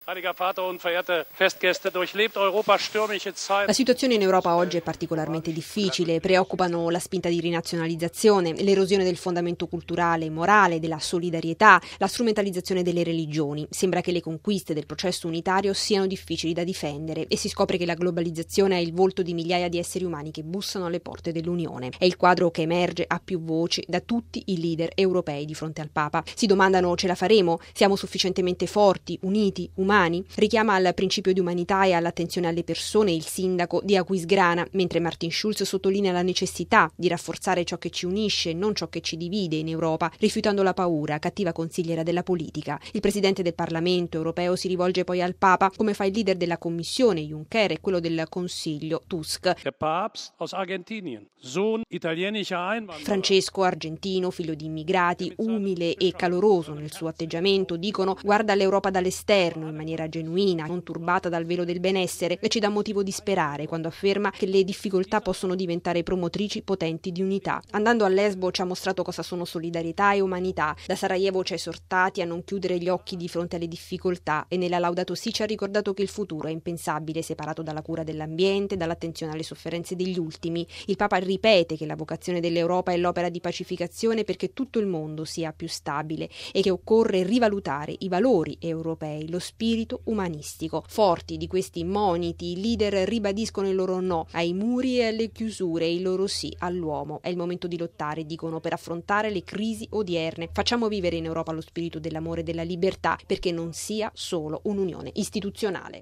La situazione in Europa oggi è particolarmente difficile, preoccupano la spinta di rinazionalizzazione, l'erosione del fondamento culturale e morale, della solidarietà, la strumentalizzazione delle religioni. Sembra che le conquiste del processo unitario siano difficili da difendere e si scopre che la globalizzazione ha il volto di migliaia di esseri umani che bussano alle porte dell'Unione. È il quadro che emerge a più voci da tutti i leader europei di fronte al Papa. Si domandano: ce la faremo? Siamo sufficientemente forti, uniti, umani? Richiama al principio di umanità e all'attenzione alle persone il sindaco di Aquisgrana, mentre Martin Schulz sottolinea la necessità di rafforzare ciò che ci unisce e non ciò che ci divide in Europa, rifiutando la paura, cattiva consigliera della politica. Il presidente del Parlamento europeo si rivolge poi al Papa, come fa il leader della Commissione Juncker e quello del Consiglio Tusk. Francesco, argentino, figlio di immigrati, umile e caloroso nel suo atteggiamento, dicono: guarda l'Europa dall'esterno in maniera genuina, non turbata dal velo del benessere, e ci dà motivo di sperare quando afferma che le difficoltà possono diventare promotrici potenti di unità. Andando a Lesbo ci ha mostrato cosa sono solidarietà e umanità. Da Sarajevo ci ha esortati a non chiudere gli occhi di fronte alle difficoltà e nella Laudato Si ci ha ricordato che il futuro è impensabile separato dalla cura dell'ambiente, dall'attenzione alle sofferenze degli ultimi. Il Papa ripete che la vocazione dell'Europa è l'opera di pacificazione perché tutto il mondo sia più stabile e che occorre rivalutare i valori europei, lo spirito umanistico. Forti di questi moniti, i leader ribadiscono il loro no ai muri e alle chiusure e il loro sì all'uomo. È il momento di lottare, dicono, per affrontare le crisi odierne. Facciamo vivere in Europa lo spirito dell'amore e della libertà perché non sia solo un'unione istituzionale.